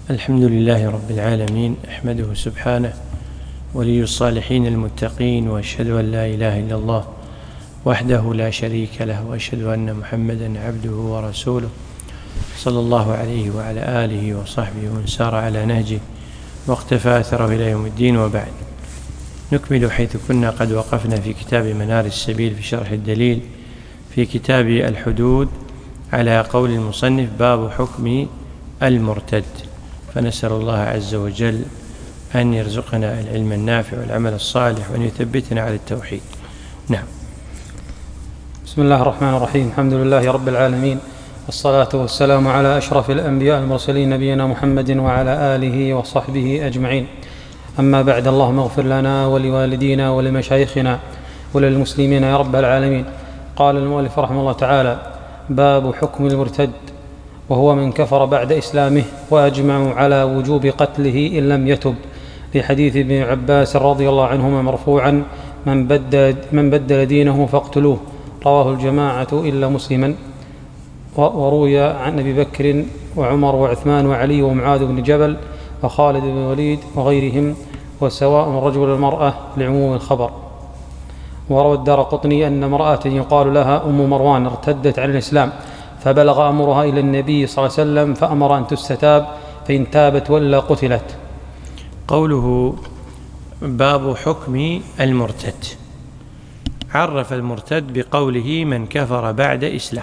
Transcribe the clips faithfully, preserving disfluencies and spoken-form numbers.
الحمد لله رب العالمين، أحمده سبحانه ولي الصالحين المتقين، وأشهد أن لا إله إلا الله وحده لا شريك له، وأشهد أن محمدا عبده ورسوله صلى الله عليه وعلى آله وصحبه ومن سار على نهجه واقتفى أثره إلى يوم الدين. وبعد، نكمل حيث كنا قد وقفنا في كتاب منار السبيل في شرح الدليل في كتاب الحدود على قول المصنف: باب حكم المرتد. فنسأل الله عز وجل أن يرزقنا العلم النافع والعمل الصالح وأن يثبتنا على التوحيد. نعم. بسم الله الرحمن الرحيم. الحمد لله رب العالمين، والصلاة والسلام على أشرف الأنبياء المرسلين نبينا محمد وعلى آله وصحبه أجمعين. أما بعد، اللهم اغفر لنا ولوالدينا ولمشايخنا وللمسلمين يا رب العالمين. قال المؤلف رحمه الله تعالى: باب حكم المرتد، وهو من كفر بعد إسلامه، وأجمعوا على وجوب قتله إن لم يتب، لحديث ابن عباس رضي الله عنهما مرفوعا: من بدل, من بدل دينه فاقتلوه. رواه الجماعة إلا مسلما. وروي عن أبي بكر وعمر وعثمان وعلي ومعاذ بن جبل وخالد بن الوليد وغيرهم، وسواء الرجل والمرأة لعموم الخبر. وروى الدارقطني أن امرأة يقال لها أم مروان ارتدت عن الإسلام، فبلغ أمرها إلى النبي صلى الله عليه وسلم فأمر أن تستتاب، فإن تابت ولا قتلت. قوله باب حكم المرتد، عرف المرتد بقوله من كفر بعد إسلام.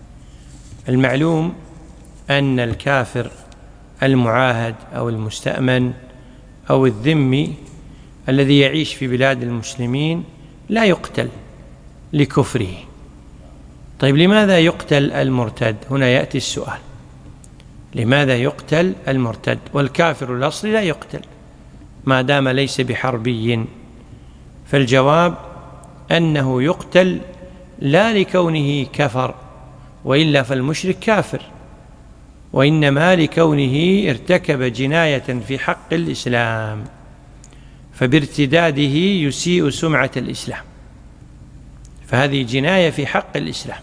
المعلوم أن الكافر المعاهد أو المستأمن أو الذمي الذي يعيش في بلاد المسلمين لا يقتل لكفره. طيب، لماذا يقتل المرتد؟ هنا يأتي السؤال: لماذا يقتل المرتد والكافر الأصلي لا يقتل ما دام ليس بحربي؟ فالجواب أنه يقتل لا لكونه كفر، وإلا فالمشرك كافر، وإنما لكونه ارتكب جناية في حق الإسلام، فبارتداده يسيء سمعة الإسلام، فهذه جناية في حق الإسلام.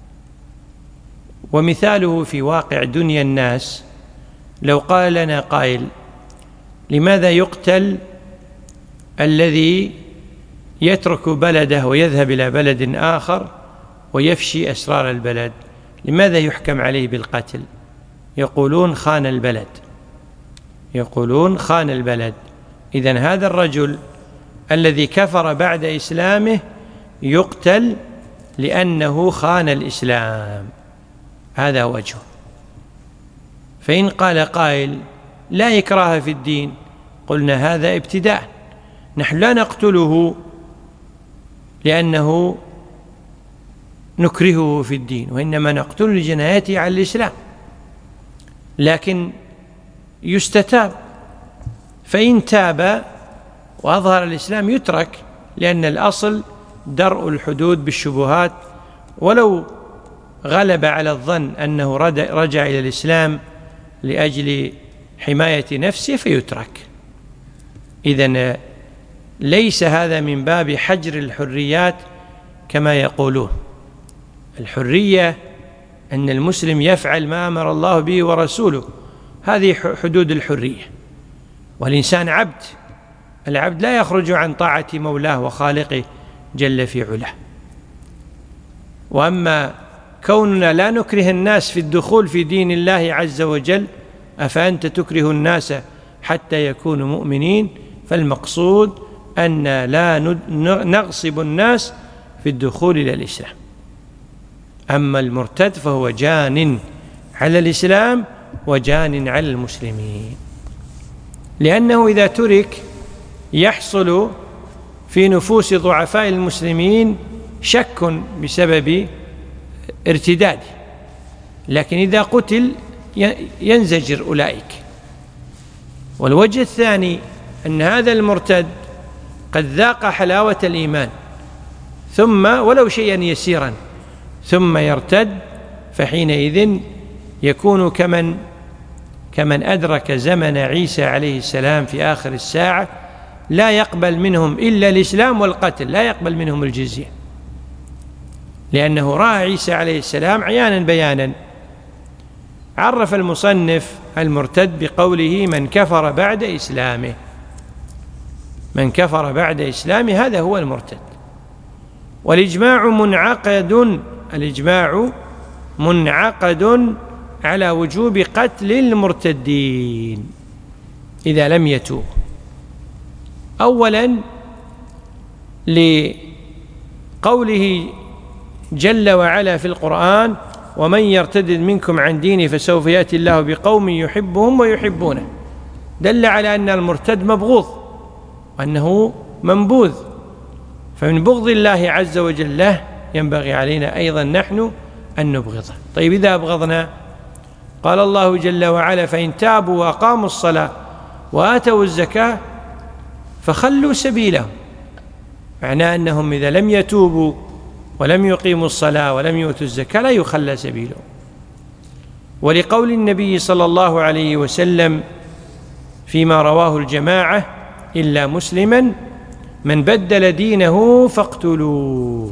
ومثاله في واقع دنيا الناس: لو قال لنا قائل: لماذا يقتل الذي يترك بلده ويذهب إلى بلد آخر ويفشي أسرار البلد؟ لماذا يحكم عليه بالقتل؟ يقولون خان البلد، يقولون خان البلد. إذن هذا الرجل الذي كفر بعد إسلامه يقتل لأنه خان الإسلام، هذا وجهه. فإن قال قائل: لا إكراه في الدين، قلنا هذا ابتداء، نحن لا نقتله لأنه نكرهه في الدين، وإنما نقتل لجنايته على الإسلام، لكن يستتاب، فإن تاب وأظهر الإسلام يترك، لأن الأصل درء الحدود بالشبهات، ولو غلب على الظن أنه رجع إلى الإسلام لأجل حماية نفسه فيترك. إذن ليس هذا من باب حجر الحريات كما يقولون. الحرية أن المسلم يفعل ما أمر الله به ورسوله، هذه حدود الحرية. والإنسان عبد، العبد لا يخرج عن طاعة مولاه وخالقه جل في علاه. وأما كوننا لا نكره الناس في الدخول في دين الله عز وجل، أفأنت تكره الناس حتى يكونوا مؤمنين، فالمقصود أن لا نغصب الناس في الدخول إلى الإسلام. أما المرتد فهو جان على الإسلام وجان على المسلمين، لأنه إذا ترك يحصل في نفوس ضعفاء المسلمين شك بسبب ارتداده، لكن إذا قتل ينزجر أولئك. والوجه الثاني أن هذا المرتد قد ذاق حلاوة الإيمان، ثم ولو شيئا يسيرا ثم يرتد، فحينئذ يكون كمن كمن أدرك زمن عيسى عليه السلام في آخر الساعة، لا يقبل منهم إلا الإسلام والقتل، لا يقبل منهم الجزية، لأنه رأى عيسى عليه السلام عيانا بيانا. عرف المصنف المرتد بقوله من كفر بعد إسلامه، من كفر بعد إسلامه هذا هو المرتد. والإجماع منعقد الإجماع منعقد على وجوب قتل المرتدين إذا لم يتوب. أولا لقوله جل وعلا في القرآن ومن يرتد منكم عن دينه فسوف يأتي الله بقوم يحبهم ويحبونه، دل على أن المرتد مبغوض وأنه منبوذ، فمن بغض الله عز وجل له ينبغي علينا أيضا نحن أن نبغضه. طيب إذا أبغضنا، قال الله جل وعلا فإن تابوا وأقاموا الصلاة وآتوا الزكاة فخلوا سبيلهم، معناه أنهم إذا لم يتوبوا ولم يقيموا الصلاة ولم يؤتوا الزكاة لا يخلى سبيلهم. ولقول النبي صلى الله عليه وسلم فيما رواه الجماعة إلا مسلما من بدل دينه فاقتلوه.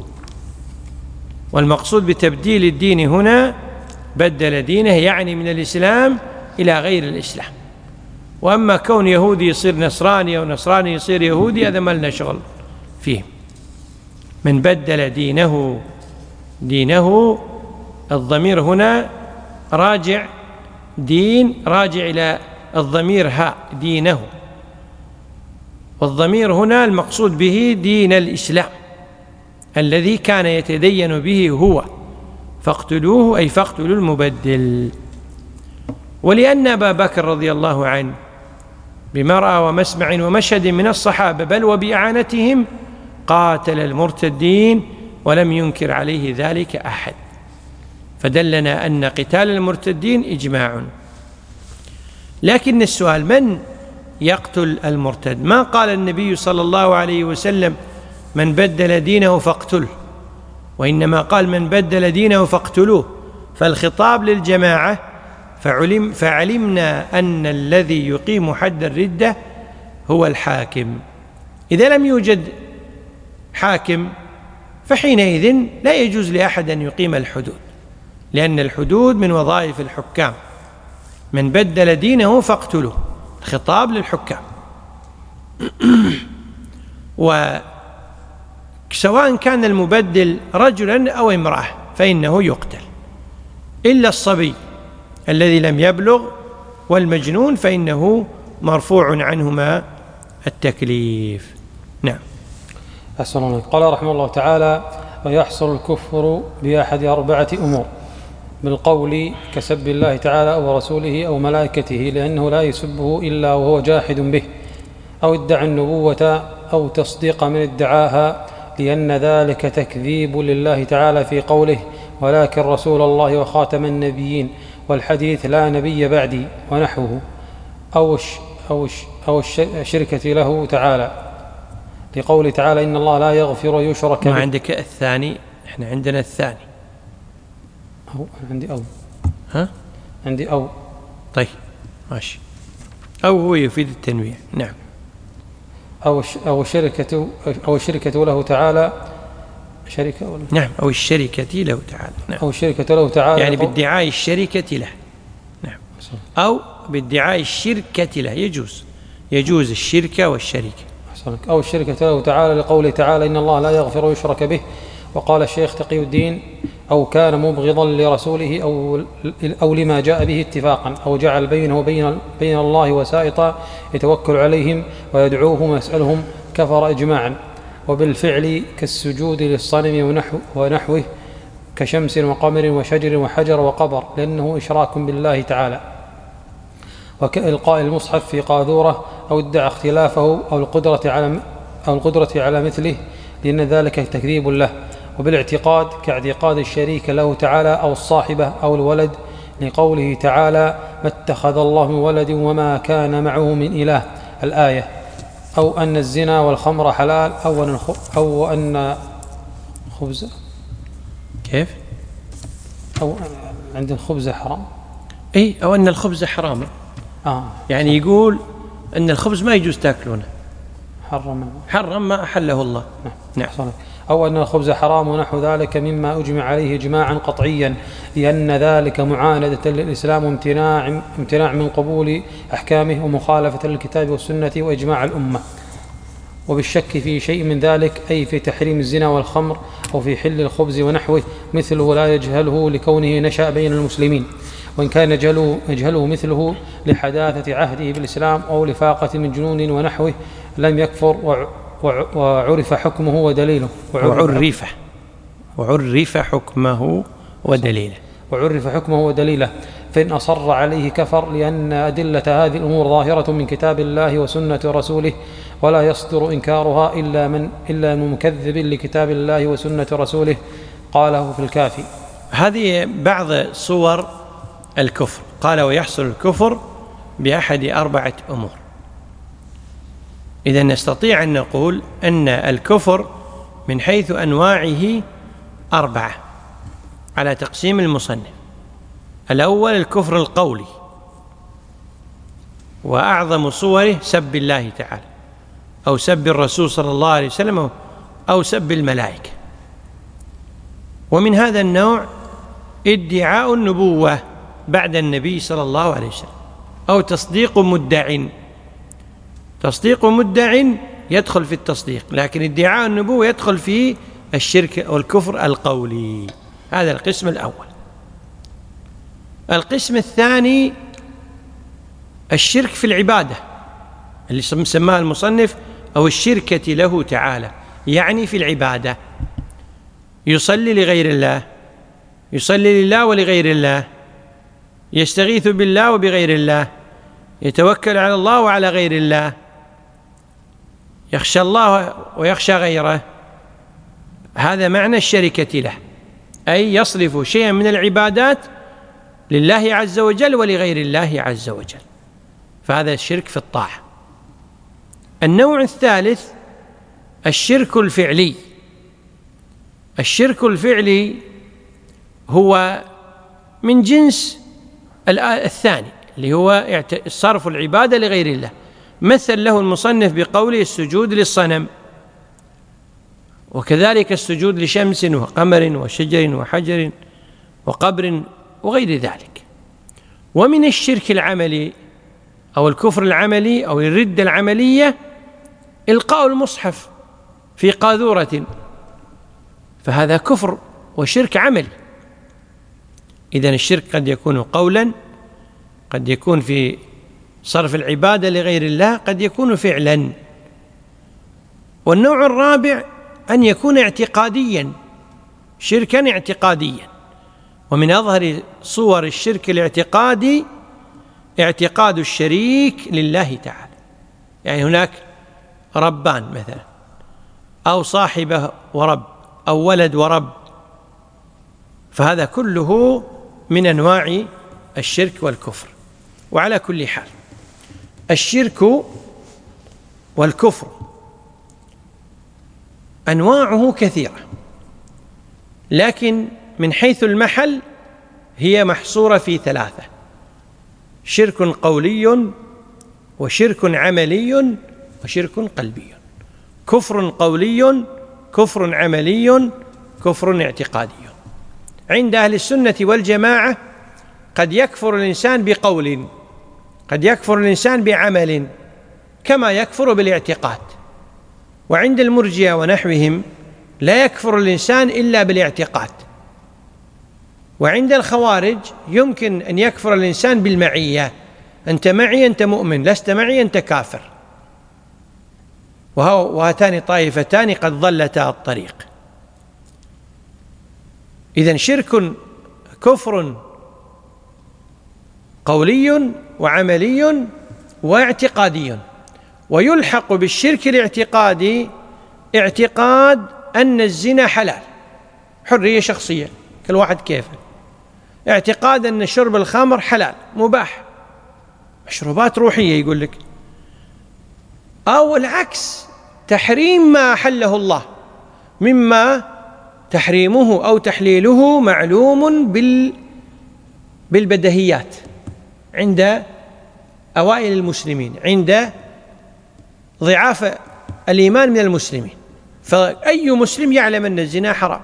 والمقصود بتبديل الدين هنا بدل دينه يعني من الإسلام إلى غير الإسلام. وأما كون يهودي يصير نصراني أو نصراني يصير يهودي هذا ما لنا شغل فيه. من بدل دينه، دينه الضمير هنا راجع، دين راجع إلى الضمير ها دينه، والضمير هنا المقصود به دين الإسلام الذي كان يتدين به هو، فاقتلوه أي فاقتلوا المبدل. ولأن أبا بكر رضي الله عنه بمرأى ومسمع ومشهد من الصحابة بل وبإعانتهم قاتل المرتدين ولم ينكر عليه ذلك أحد، فدلنا أن قتال المرتدين إجماع. لكن السؤال من يقتل المرتد؟ ما قال النبي صلى الله عليه وسلم من بدل دينه فاقتله، وإنما قال من بدل دينه فاقتلوه، فالخطاب للجماعة. فعلم فعلمنا أن الذي يقيم حد الردة هو الحاكم. إذا لم يوجد حاكم فحينئذ لا يجوز لأحد أن يقيم الحدود، لأن الحدود من وظائف الحكام. من بدل دينه فاقتلوه، الخطاب للحكام. وسواء كان المبدل رجلا أو امرأة فإنه يقتل، إلا الصبي الذي لم يبلغ والمجنون فإنه مرفوع عنهما التكليف. نعم. أحسن الله. قال رحمه الله تعالى ويحصل الكفر بأحد أربعة أمور: بالقول كسب الله تعالى أو رسوله أو ملائكته لأنه لا يسبه إلا وهو جاحد به، أو ادعى النبوة أو تصديق من ادعاها لأن ذلك تكذيب لله تعالى في قوله ولكن رسول الله وخاتم النبيين والحديث لا نبي بعدي ونحوه، أو أو أو الشركة له تعالى لقوله تعالى إن الله لا يغفر يشرك به. ما عندك الثاني؟ إحنا عندنا الثاني. أو عندي أو ها عندي أو طيب ماشي. أو هو يفيد التنويع. نعم. أو أو الشركة أو الشركة له تعالى شركة ولا؟ نعم. أو الشركة له تعالى. نعم. أو الشركة له تعالى يعني بادعاء الشركة له. نعم. أو بادعاء الشركة له يجوز، يجوز الشركة والشركة. أو الشركة له تعالى لقوله تعالى إن الله لا يغفر يشرك به. وقال الشيخ تقي الدين أو كان مبغضا لرسوله أو, أو لما جاء به اتفاقا، أو جعل بينه وبين بين الله وسائطا يتوكل عليهم ويدعوهم ويسألهم، كفر إجماعا. وبالفعل كالسجود للصنم ونحو ونحوه كشمس وقمر وشجر وحجر وقبر لأنه إشراك بالله تعالى. وكإلقاء المصحف في قاذورة أو ادعى اختلافه أو القدرة على أو القدرة على مثله لأن ذلك تكذيب له. وبالاعتقاد كاعتقاد الشريك له تعالى أو الصاحبة أو الولد لقوله تعالى ما اتخذ الله من ولد وما كان معه من إله الآية. أو أن الزنا والخمر حلال أو أن أو أن خبز كيف أو عند الخبز حرام. أي أو أن الخبز حرام. آه. يعني يقول أن الخبز ما يجوز تأكلونه، حرم حرم ما أحله الله. نعم. أو أن الخبز حرام ونحو ذلك مما أجمع عليه إجماعا قطعيا، لأن ذلك معاندة للإسلام وامتناع امتناع من قبول أحكامه ومخالفة للكتاب والسنة وإجماع الأمة. وبالشك في شيء من ذلك، أي في تحريم الزنا والخمر أو في حل الخبز ونحوه، مثله لا يجهله لكونه نشأ بين المسلمين، وإن كان يجهله, يجهله مثله لحداثة عهده بالإسلام أو لفاقة من جنون ونحوه لم يكفر، وعرف حكمه ودليله وعرف وعرف حكمه ودليله وعرف حكمه ودليله فإن أصر عليه كفر، لأن أدلة هذه الأمور ظاهرة من كتاب الله وسنة رسوله، ولا يصدر إنكارها إلا من إلا من مكذب لكتاب الله وسنة رسوله. قاله في الكافي. هذه بعض صور الكفر. قال: ويحصل الكفر بأحد أربعة أمور. إذا نستطيع أن نقول أن الكفر من حيث أنواعه أربعة على تقسيم المصنف. الأول الكفر القولي، وأعظم صوره سب الله تعالى أو سب الرسول صلى الله عليه وسلم أو سب الملائكة. ومن هذا النوع ادعاء النبوة بعد النبي صلى الله عليه وسلم، أو تصديق مدع. تصديق مدع يدخل في التصديق، لكن ادعاء النبوة يدخل في الشرك أو الكفر القولي. هذا القسم الأول. القسم الثاني الشرك في العبادة، اللي سماه المصنف أو الشركة له تعالى، يعني في العبادة. يصلي لغير الله، يصلي لله ولغير الله، يستغيث بالله وبغير الله، يتوكل على الله وعلى غير الله، يخشى الله ويخشى غيره. هذا معنى الشركة له، أي يصرف شيئا من العبادات لله عز وجل ولغير الله عز وجل، فهذا الشرك في الطاعة. النوع الثالث الشرك الفعلي. الشرك الفعلي هو من جنس الثاني، اللي هو صرف العبادة لغير الله. مثل له المصنف بقوله: السجود للصنم، وكذلك السجود لشمس وقمر وشجر وحجر وقبر وغير ذلك. ومن الشرك العملي أو الكفر العملي أو الردة العملية إلقاء المصحف في قاذورة، فهذا كفر وشرك عملي. إذن الشرك قد يكون قولا، قد يكون في صرف العبادة لغير الله، قد يكون فعلا. والنوع الرابع أن يكون اعتقاديا، شركا اعتقاديا. ومن أظهر صور الشرك الاعتقادي اعتقاد الشريك لله تعالى، يعني هناك ربان مثلا، أو صاحبه ورب، أو ولد ورب، فهذا كله من أنواع الشرك والكفر. وعلى كل حال الشرك والكفر أنواعه كثيرة، لكن من حيث المحل هي محصورة في ثلاثة: شرك قولي، وشرك عملي، وشرك قلبي. كفر قولي، كفر عملي، كفر اعتقادي. عند أهل السنة والجماعة قد يكفر الإنسان بقول، قد يكفر الإنسان بعمل، كما يكفر بالاعتقاد. وعند المرجئة ونحوهم لا يكفر الإنسان إلا بالاعتقاد. وعند الخوارج يمكن أن يكفر الإنسان بالمعية: أنت معي أنت مؤمن، لست معي أنت كافر. وهاتان طائفتان قد ضلتا الطريق. إذن شرك كفر قولي وعملي واعتقادي. ويلحق بالشرك الاعتقادي اعتقاد أن الزنا حلال، حرية شخصية، كل واحد كيفه. اعتقاد أن شرب الخمر حلال مباح، مشروبات روحية يقول لك. أو العكس، تحريم ما أحله الله، مما تحريمه أو تحليله معلوم بال بالبدهيات عند أوائل المسلمين، عند ضعاف الإيمان من المسلمين، فأي مسلم يعلم أن الزنا حرام،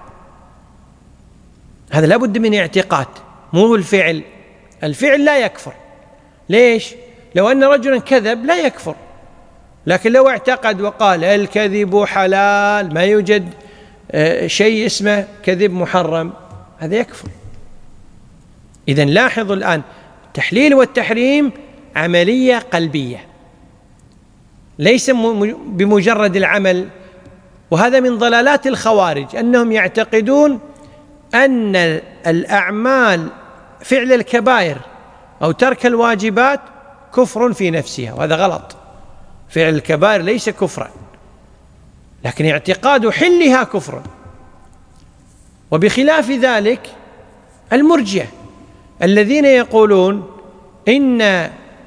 هذا لابد من اعتقاد، مو الفعل. الفعل لا يكفر. ليش؟ لو أن رجلا كذب لا يكفر، لكن لو اعتقد وقال الكذب حلال، ما يوجد شيء اسمه كذب محرم، هذا يكفر. إذن لاحظوا الآن، التحليل والتحريم عملية قلبية، ليس بمجرد العمل. وهذا من ضلالات الخوارج، أنهم يعتقدون أن الأعمال، فعل الكبائر أو ترك الواجبات كفر في نفسها، وهذا غلط. فعل الكبائر ليس كفرا، لكن اعتقاد حلها كفر. وبخلاف ذلك المرجئة الذين يقولون إن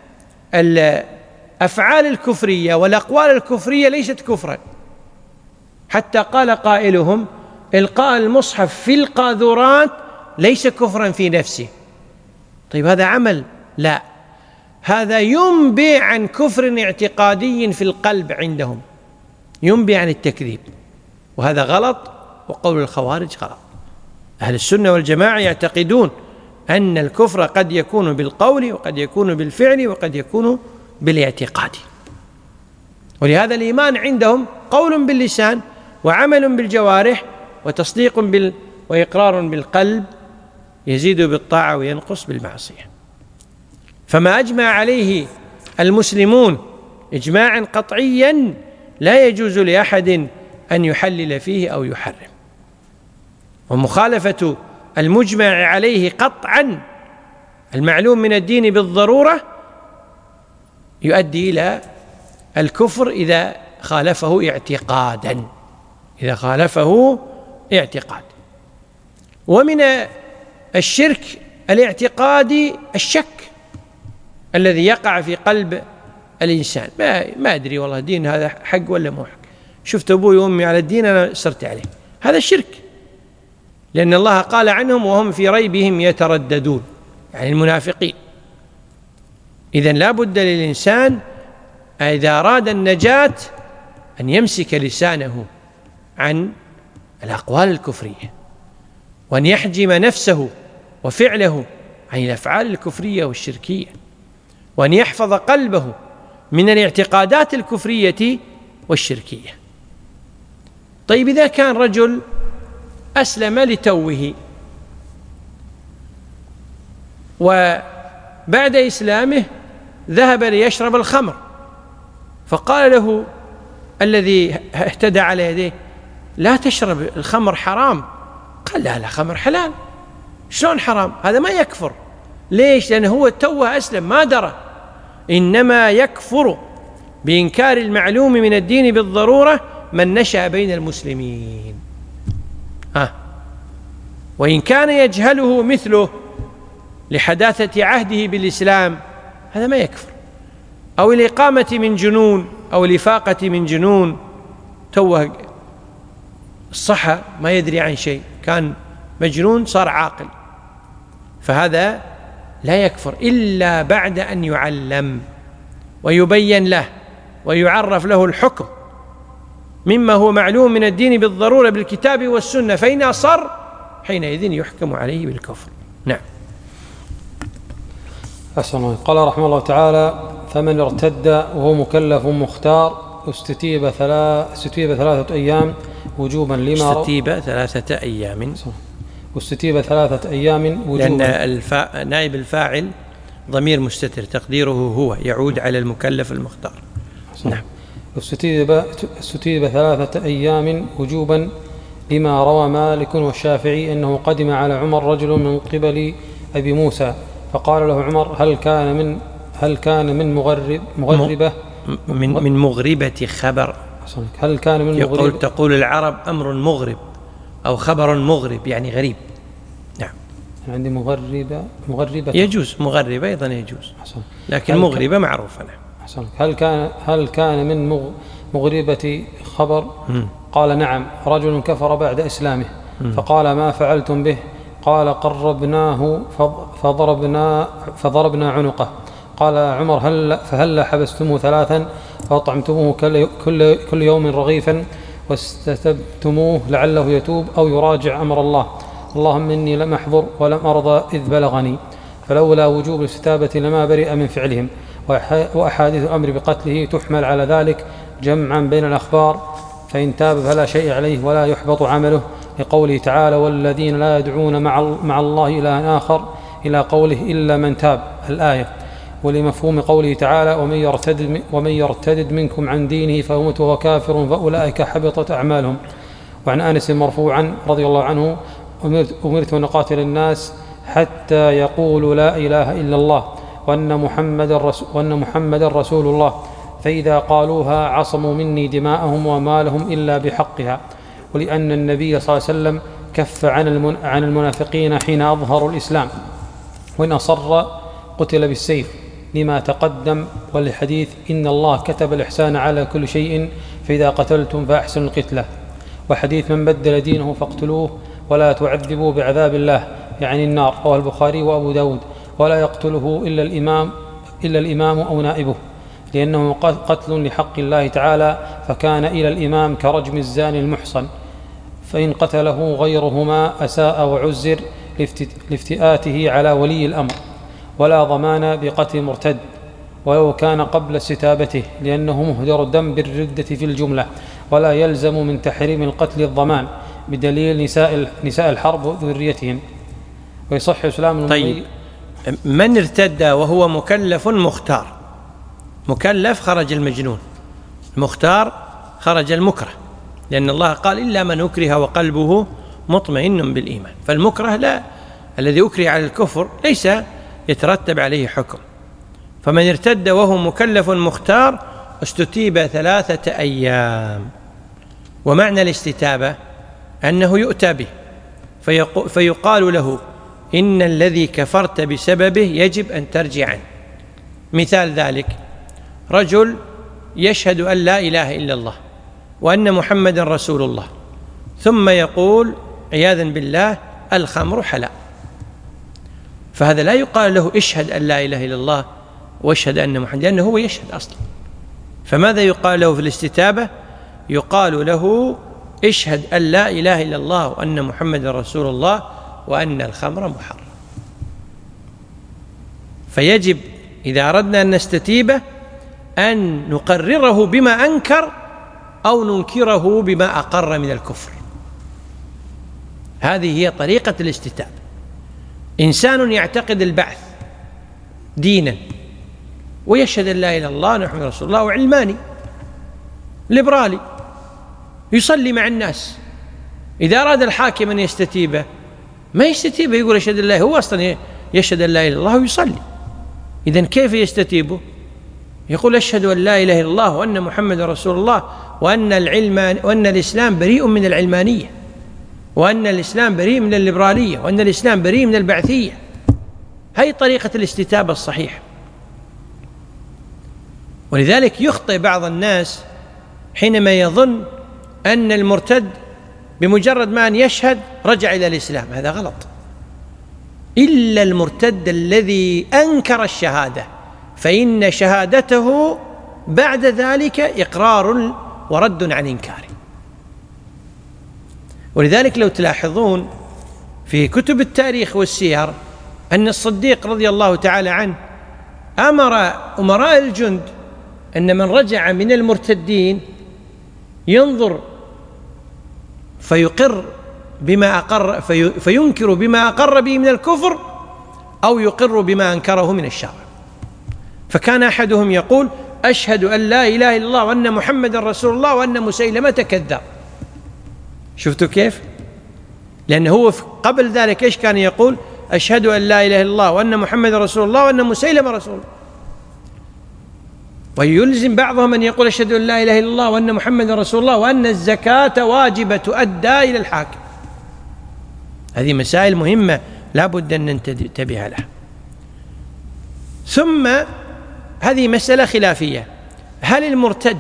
الأفعال الكفرية والأقوال الكفرية ليست كفرا، حتى قال قائلهم إلقاء المصحف في القاذورات ليس كفرا في نفسه. طيب هذا عمل؟ لا، هذا ينبئ عن كفر اعتقادي في القلب عندهم، ينبئ عن التكذيب، وهذا غلط، وقول الخوارج غلط. أهل السنة والجماعة يعتقدون أن الكفر قد يكون بالقول، وقد يكون بالفعل، وقد يكون بالاعتقاد. ولهذا الإيمان عندهم قول باللسان وعمل بالجوارح وتصديق بال... وإقرار بالقلب، يزيد بالطاعة وينقص بالمعصية. فما أجمع عليه المسلمون إجماعا قطعيا لا يجوز لأحد أن يحلل فيه أو يحرم. ومخالفة المجمع عليه قطعا المعلوم من الدين بالضرورة يؤدي إلى الكفر إذا خالفه اعتقادا، إذا خالفه اعتقاد. ومن الشرك الاعتقادي الشك الذي يقع في قلب الإنسان، ما, ما أدري والله دين هذا حق ولا مو حق، شفت أبوي وأمي على الدين أنا صرت عليه، هذا الشرك، لأن الله قال عنهم وهم في ريبهم يترددون، يعني المنافقين. إذن لا بد للإنسان إذا أراد النجاة أن يمسك لسانه عن الأقوال الكفرية، وأن يحجم نفسه وفعله عن الأفعال الكفرية والشركية، وأن يحفظ قلبه من الاعتقادات الكفرية والشركية. طيب إذا كان رجل أسلم لتوه، وبعد إسلامه ذهب ليشرب الخمر، فقال له الذي اهتدى على يديه لا تشرب الخمر حرام، قال لا لا خمر حلال. شلون حرام؟ هذا ما يكفر. ليش؟ لأنه هو توه أسلم ما درى. إنما يكفر بإنكار المعلوم من الدين بالضرورة من نشأ بين المسلمين. ها. وإن كان يجهله مثله لحداثة عهده بالإسلام هذا ما يكفر، أو الإقامة من جنون، أو الإفاقة من جنون، توه الصحة ما يدري عن شيء، كان مجنون صار عاقل، فهذا لا يكفر إلا بعد أن يعلم ويبين له ويعرف له الحكم مما هو معلوم من الدين بالضرورة بالكتاب والسنة، فإن أصر حينئذ يحكم عليه بالكفر. نعم. أحسن الله. قال رحمه الله تعالى: فمن ارتد وهو مكلف مختار استتيب ثلاث استتيب ثلاثة أيام وجوبا لما استتيب ثلاثة أيام واستتيب ثلاثة أيام وجوبا، لأن الفا... نائب الفاعل ضمير مستتر تقديره هو يعود على المكلف المختار. نعم. واستتيب استتيب ثلاثة أيام وجوبا لما روى مالك والشافعي أنه قدم على عمر رجل من قبل أبي موسى فقال له عمر: هل كان من هل كان من مغرب مغربة من من مغربة خبر هل كان من يقول مغربة تقول العرب أمر مغرب أو خبر مغرب يعني غريب. نعم. عندي مغربة مغربة يجوز، مغربة أيضا يجوز، لكن مغربة معروفة. نعم. هل كان هل كان من مغربة خبر؟ م. قال: نعم، رجل كفر بعد إسلامه. م. فقال: ما فعلتم به؟ قال: قربناه فضربنا فضربنا عنقه. قال عمر: هل فهل حبستموه ثلاثا فأطعمتموه كل كل يوم رغيفا واستتبتموه لعله يتوب أو يراجع أمر الله. اللهم إني لم أحضر ولم أرضى إذ بلغني، فلولا وجوب الاستتابة لما برئ من فعلهم. وأحاديث الأمر بقتله تحمل على ذلك جمعا بين الأخبار، فإن تاب فلا شيء عليه ولا يحبط عمله، لقوله تعالى: والذين لا يدعون مع الله إلها آخر، إلى قوله: إلا من تاب، الآية. ولمفهوم قوله تعالى: ومن يرتد, ومن يرتد منكم عن دينه فيموت وهو كافر فأولئك حبطت أعمالهم. وعن أنس مرفوعا رضي الله عنه: أمرت أن أقاتل الناس حتى يقولوا لا إله إلا الله وأن محمد رسول, وأن محمد رسول الله، فإذا قالوها عصموا مني دماءهم ومالهم إلا بحقها. ولأن النبي صلى الله عليه وسلم كف عن المنافقين حين أظهروا الإسلام، وإن أصر قتل بالسيف، لما تقدم. والحديث: إن الله كتب الإحسان على كل شيء، فإذا قتلتم فأحسنوا القتلة. وحديث: من بدل دينه فاقتلوه ولا تعذبوا بعذاب الله، يعني النار، رواه البخاري وأبو داود. ولا يقتله إلا الإمام, إلا الإمام أو نائبه، لأنه قتل لحق الله تعالى، فكان إلى الإمام كرجم الزاني المحصن، فإن قتله غيرهما أساء وعزر لافتئاته على ولي الأمر. ولا ضمان بقتل مرتد ولو كان قبل استتابته، لأنه مهدر الدم بالردة في الجملة. ولا يلزم من تحريم القتل الضمان، بدليل نساء, نساء الحرب وذريتهم. ويصح إسلام المؤمن. طيب، من ارتد وهو مكلف مختار، مكلف خرج المجنون، مختار خرج المكره، لأن الله قال: إلا من أكره وقلبه مطمئن بالإيمان. فالمكره لا، الذي أكره على الكفر ليس يترتب عليه حكم. فمن ارتد وهو مكلف مختار استتيب ثلاثة أيام. ومعنى الاستتابة أنه يؤتى به فيقال له: إن الذي كفرت بسببه يجب أن ترجع عنه. مثال ذلك: رجل يشهد أن لا إله إلا الله وأن محمد رسول الله، ثم يقول عياذا بالله: الخمر حلال. فهذا لا يقال له: اشهد أن لا إله إلا الله واشهد أن محمد، لأنه هو يشهد أصلا. فماذا يقال له في الاستتابة؟ يقال له: اشهد أن لا إله إلا الله وأن محمد رسول الله وأن الخمر محرم. فيجب إذا أردنا أن نستتيبه أن نقرره بما أنكر أو ننكره بما أقر من الكفر. هذه هي طريقة الاستتابة. إنسان يعتقد البعث دينا ويشهد أن لا إله إلا الله ومحمد رسول الله، وعلماني ليبرالي يصلي مع الناس، إذا أراد الحاكم أن يستتيبه ما يستتيبه، يقول أشهد أن لا، هو أصلا يشهد أن لا إله إلا الله ويصلي. إذن كيف يستتيبه؟ يقول: أشهد أن لا إله إلا الله وأن محمد رسول الله وأن العلم وأن الإسلام بريء من العلمانية، وأن الإسلام بريء من الليبرالية، وأن الإسلام بريء من البعثية. هذه طريقة الاستتابة الصحيحة. ولذلك يخطئ بعض الناس حينما يظن أن المرتد بمجرد ما أن يشهد رجع إلى الإسلام. هذا غلط. إلا المرتد الذي أنكر الشهادة، فإن شهادته بعد ذلك إقرار ورد عن إنكاره. ولذلك لو تلاحظون في كتب التاريخ والسير أن الصديق رضي الله تعالى عنه أمر أمراء الجند أن من رجع من المرتدين ينظر فيقر بما أقر في فينكر بما أقر به من الكفر أو يقر بما أنكره من الشرع. فكان أحدهم يقول: أشهد أن لا إله إلا الله وأن محمد رسول الله وأن مسيلمة كذاب. شفتوا كيف؟ لأنه هو قبل ذلك إيش كان يقول؟ أشهد أن لا إله إلا الله وأن محمد رسول الله وأن مسيلمة رسول الله. ويلزم بعضهم أن يقول: أشهد أن لا إله إلا الله وأن محمد رسول الله وأن الزكاة واجبة تؤدى إلى الحاكم. هذه مسائل مهمة لا بد أن ننتبه لها. ثم هذه مسألة خلافية: هل المرتد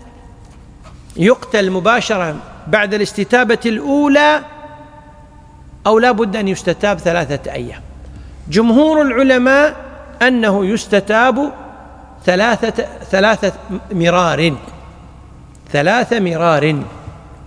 يقتل مباشرة بعد الاستتابة الأولى أو لا بد أن يستتاب ثلاثة أيام؟ جمهور العلماء أنه يستتاب ثلاثة ثلاثة مرار ثلاثة مرار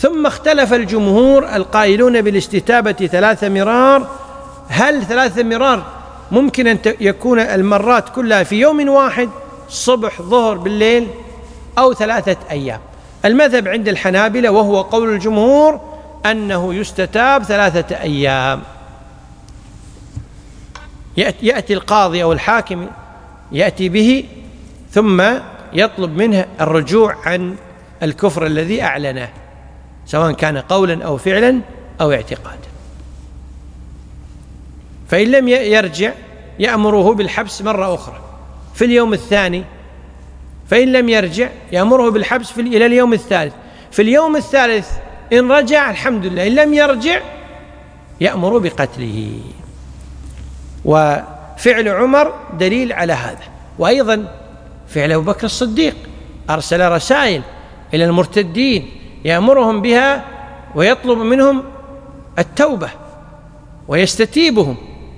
ثم اختلف الجمهور القائلون بالاستتابة ثلاث مرار، هل ثلاث مرار ممكن أن يكون المرات كلها في يوم واحد، صبح ظهر بالليل، أو ثلاثة أيام؟ المذهب عند الحنابلة وهو قول الجمهور أنه يستتاب ثلاثة أيام. يأتي القاضي أو الحاكم يأتي به ثم يطلب منه الرجوع عن الكفر الذي أعلنه، سواء كان قولا أو فعلا أو اعتقادا. فإن لم يرجع يأمره بالحبس مرة أخرى في اليوم الثاني، فإن لم يرجع يأمره بالحبس في إلى اليوم الثالث، في اليوم الثالث إن رجع الحمد لله، إن لم يرجع يأمر بقتله. وفعل عمر دليل على هذا، وأيضا فعل أبو بكر الصديق، أرسل رسائل إلى المرتدين يأمرهم بها ويطلب منهم التوبة ويستتيبهم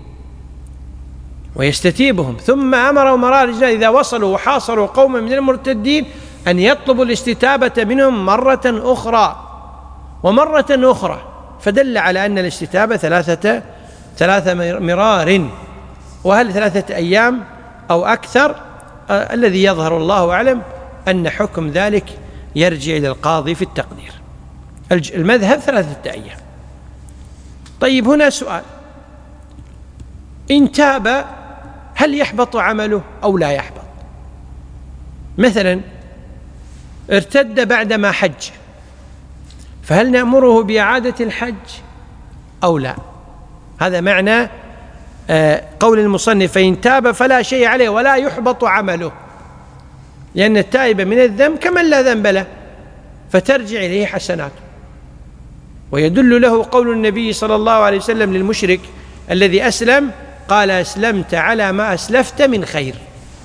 ويستتيبهم ثم أمر أمراء الرجال إذا وصلوا وحاصروا قوما من المرتدين أن يطلبوا الاستتابة منهم مرة أخرى ومرة أخرى، فدل على أن الاستتابة ثلاثة ثلاثة مرار. وهل ثلاثة أيام أو أكثر؟ آه الذي يظهر الله أعلم أن حكم ذلك يرجع إلى القاضي في التقدير. المذهب ثلاثة أيام. طيب هنا سؤال، إن تاب هل يحبط عمله أو لا يحبط؟ مثلا ارتد بعدما حج، فهل نأمره بإعادة الحج أو لا؟ هذا معنى قول المصنف فإن تاب فلا شيء عليه ولا يحبط عمله، لأن التائب من الذنب كمن لا ذنب له فترجع إليه حسناته. ويدل له قول النبي صلى الله عليه وسلم للمشرك الذي أسلم، قال أسلمت على ما أسلفت من خير.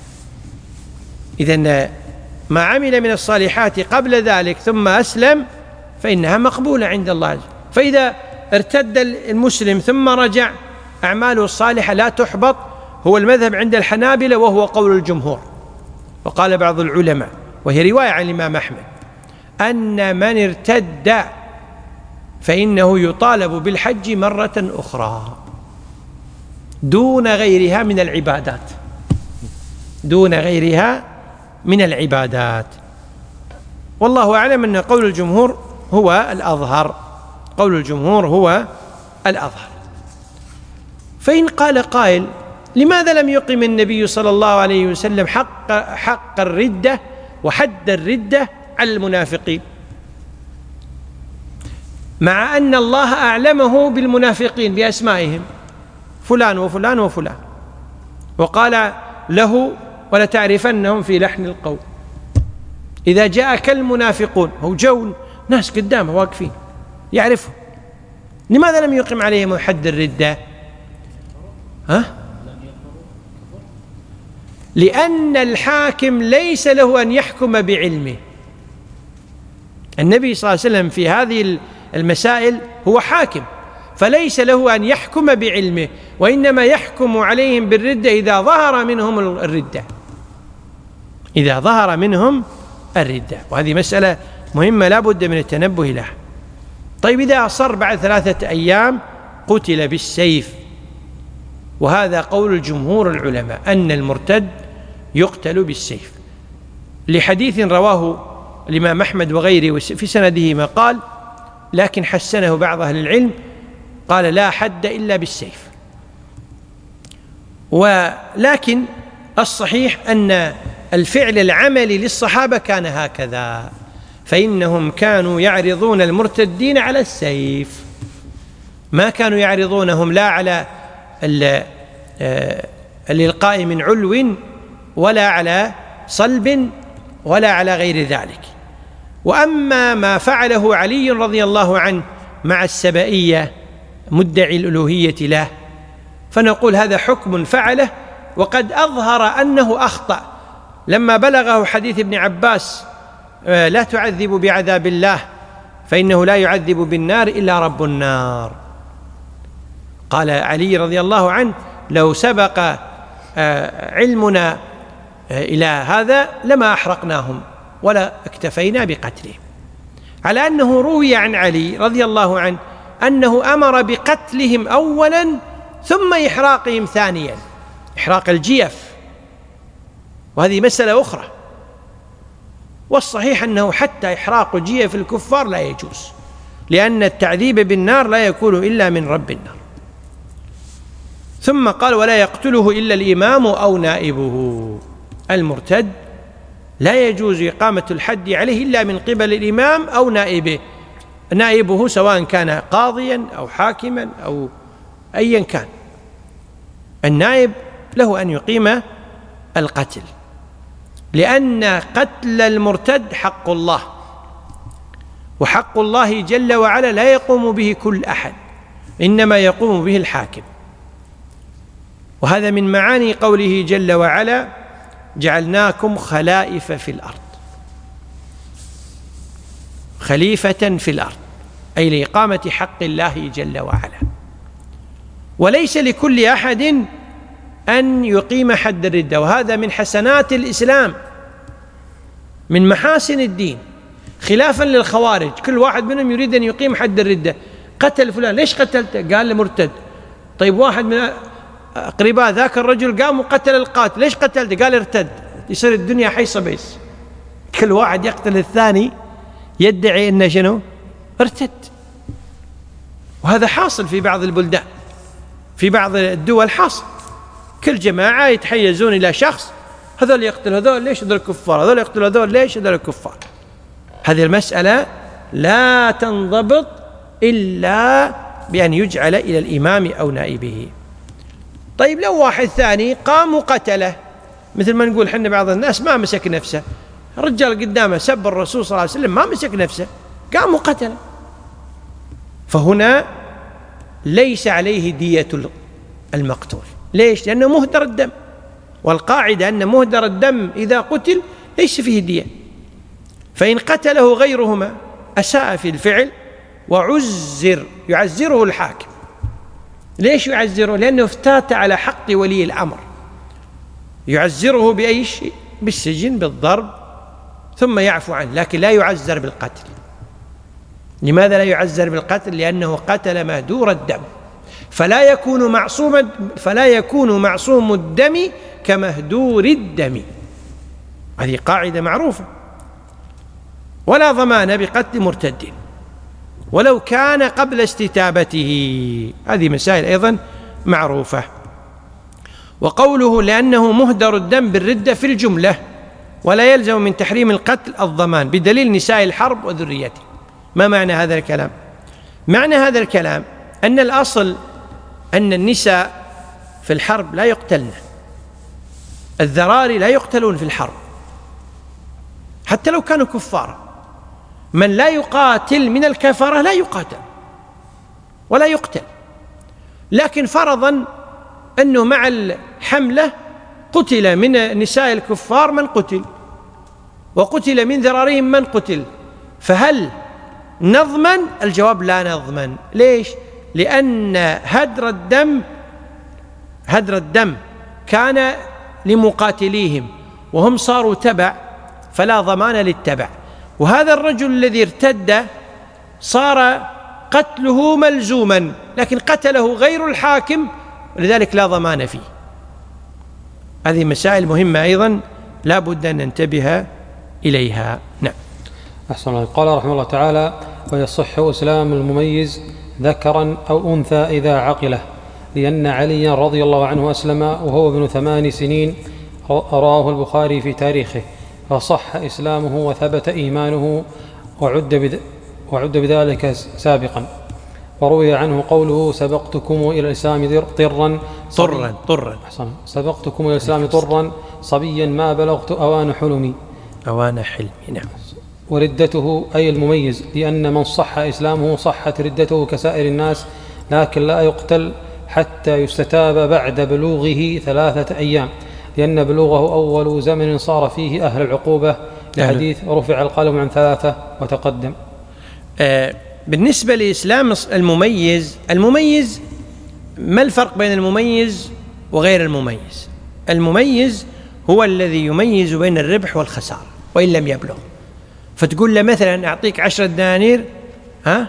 إذن ما عمل من الصالحات قبل ذلك ثم أسلم فإنها مقبولة عند الله. فإذا ارتد المسلم ثم رجع أعماله الصالحة لا تحبط، هو المذهب عند الحنابلة وهو قول الجمهور. وقال بعض العلماء وهي رواية عن الإمام أحمد أن من ارتد فإنه يطالب بالحج مرة أخرى دون غيرها من العبادات دون غيرها من العبادات. والله أعلم أن قول الجمهور هو الأظهر قول الجمهور هو الأظهر. فإن قال قائل لماذا لم يقم النبي صلى الله عليه وسلم حق, حق الردة وحد الردة على المنافقين، مع أن الله أعلمه بالمنافقين بأسمائهم فلان وفلان وفلان، وقال له ولتعرفنهم في لحن القول إذا جاءك المنافقون، هو جو ناس قدامه واقفين يعرفهم، لماذا لم يقم عليهم حد الردة؟ ها؟ لأن الحاكم ليس له أن يحكم بعلمه. النبي صلى الله عليه وسلم في هذه المسائل هو حاكم، فليس له أن يحكم بعلمه، وإنما يحكم عليهم بالردة إذا ظهر منهم الردة إذا ظهر منهم الردة وهذه مسألة مهمة لا بد من التنبه لها. طيب إذا أصر بعد ثلاثة أيام قتل بالسيف، وهذا قول الجمهور العلماء أن المرتد يقتل بالسيف، لحديث رواه الإمام أحمد وغيره في سنده ما قال، لكن حسنه بعض أهل العلم، قال لا حد إلا بالسيف. ولكن الصحيح أن الفعل العملي للصحابة كان هكذا، فإنهم كانوا يعرضون المرتدين على السيف، ما كانوا يعرضونهم لا على الإلقاء من علو ولا على صلب ولا على غير ذلك. وأما ما فعله علي رضي الله عنه مع السبائية مدعي الألوهية له فنقول هذا حكم فعله، وقد أظهر أنه أخطأ لما بلغه حديث ابن عباس لا تعذبوا بعذاب الله فإنه لا يعذب بالنار إلا رب النار. قال علي رضي الله عنه لو سبق علمنا إلى هذا لما أحرقناهم ولا اكتفينا بقتلهم. على أنه روي عن علي رضي الله عنه أنه أمر بقتلهم أولا ثم إحراقهم ثانيا، إحراق الجيف، وهذه مسألة أخرى. والصحيح أنه حتى إحراق جيف الكفار لا يجوز، لأن التعذيب بالنار لا يكون إلا من رب النار. ثم قال: ولا يقتله إلا الإمام أو نائبه. المرتد لا يجوز إقامة الحد عليه إلا من قبل الإمام أو نائبه، نائبه سواء كان قاضيا أو حاكما أو أيا كان، النائب له أن يقيم القتل، لأن قتل المرتد حق الله، وحق الله جل وعلا لا يقوم به كل أحد، إنما يقوم به الحاكم. وهذا من معاني قوله جل وعلا: جعلناكم خلائف في الأرض، خليفة في الأرض، أي لإقامة حق الله جل وعلا. وليس لكل أحد أن يقيم حد الردة، وهذا من حسنات الإسلام، من محاسن الدين، خلافا للخوارج. كل واحد منهم يريد أن يقيم حد الردة. قتل فلان، ليش قتلته؟ قال له مرتد. طيب واحد من أقرباء ذاك الرجل قام وقتل القاتل، ليش قتلته؟ قال ارتد. يصير الدنيا حيصة بيس، كل واحد يقتل الثاني يدعي أنه شنو؟ ارتد. وهذا حاصل في بعض البلدان، في بعض الدول حاصل، كل جماعة يتحيزون إلى شخص، هذول يقتل هذول، ليش؟ هذول كفار. هذول يقتل هذول، ليش؟ هذول كفار. هذه المسألة لا تنضبط إلا بأن يجعل إلى الإمام أو نائبه. طيب لو واحد ثاني قام وقتله، مثل ما نقول حنا بعض الناس ما مسك نفسه، الرجال قدامه سب الرسول صلى الله عليه وسلم، ما مسك نفسه، قام وقتله، فهنا ليس عليه دية المقتول. ليش؟ لأنه مهدر الدم، والقاعدة أن مهدر الدم إذا قتل ليس فيه دية. فإن قتله غيرهما أساء في الفعل وعزر، يعزره الحاكم. ليش يعزره؟ لأنه افتات على حق ولي الأمر، يعزره بأي شيء؟ بالسجن، بالضرب، ثم يعفو عنه، لكن لا يعزر بالقتل. لماذا لا يعزر بالقتل؟ لأنه قتل مهدور الدم، فلا يكون معصوم فلا يكون معصوم الدم كمهدور الدم. هذه قاعدة معروفة. ولا ضمان بقتل مرتد ولو كان قبل استتابته، هذه مسائل أيضا معروفة. وقوله لأنه مهدر الدم بالردة في الجملة، ولا يلزم من تحريم القتل الضمان بدليل نساء الحرب وذريته. ما معنى هذا الكلام؟ معنى هذا الكلام أن الأصل أن النساء في الحرب لا يقتلن، الذراري لا يقتلون في الحرب حتى لو كانوا كفارا. من لا يقاتل من الكفرة لا يقاتل ولا يقتل، لكن فرضا أنه مع الحملة قتل من نساء الكفار من قتل، وقتل من ذراريهم من قتل، فهل نضمن؟ الجواب لا نضمن. ليش؟ لأن هدر الدم هدر الدم كان لمقاتليهم وهم صاروا تبع، فلا ضمان للتبع. وهذا الرجل الذي ارتد صار قتله ملزوما، لكن قتله غير الحاكم، لذلك لا ضمان فيه. هذه مسائل مهمة أيضا لا بد أن ننتبه إليها. نعم. أحسن الله. قال رحمه الله تعالى: ويصح إسلام المميز ذكرا أو أنثى إذا عقله، لأن عليا رضي الله عنه أسلم وهو ابن ثمان سنين، رواه البخاري في تاريخه، فصح إسلامه وثبت إيمانه وعد, بذ... وعد بذلك سابقا. وروي عنه قوله: سبقتكم إلى الإسلام طرا طرا طرا سبقتكم إلى الإسلام طرا صبيا ما بلغت أوان حلمي أوان حلمي. نعم. وردته أي المميز، لأن من صح إسلامه صحت ردته كسائر الناس، لكن لا يقتل حتى يستتاب بعد بلوغه ثلاثة أيام، لأن بلوغه أول زمن صار فيه أهل العقوبة، لحديث رفع القلم عن ثلاثة وتقدم. آه بالنسبة لإسلام المميز، المميز ما الفرق بين المميز وغير المميز؟ المميز هو الذي يميز بين الربح والخسارة وإن لم يبلغ، فتقول له مثلا أعطيك عشرة دنانير، ها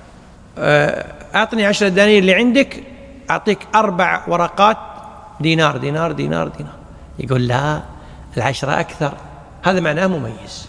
أعطني عشرة دنانير اللي عندك، أعطيك أربع ورقات دينار دينار دينار دينار. يقول لا، العشرة أكثر. هذا معناه مميز.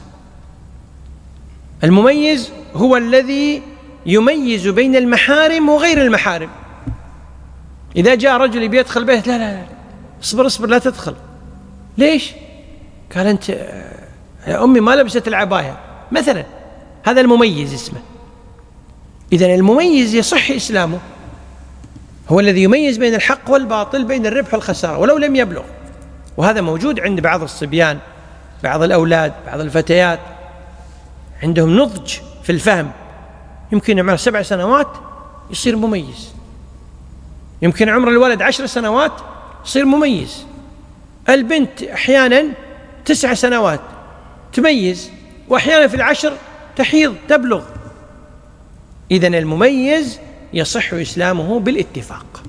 المميز هو الذي يميز بين المحارم وغير المحارم. إذا جاء رجل بيدخل بيت، لا لا لا اصبر اصبر لا تدخل. ليش؟ قال أنت يا أمي ما لبست العباية مثلا. هذا المميز اسمه. إذن المميز يصح إسلامه، هو الذي يميز بين الحق والباطل، بين الربح والخسارة ولو لم يبلغ. وهذا موجود عند بعض الصبيان، بعض الأولاد، بعض الفتيات، عندهم نضج في الفهم. يمكن عمره سبع سنوات يصير مميز، يمكن عمر الولد عشر سنوات يصير مميز. البنت أحيانا تسع سنوات تميز، وأحيانا في العشر تحيض تبلغ. إذن المميز يصح إسلامه بالاتفاق،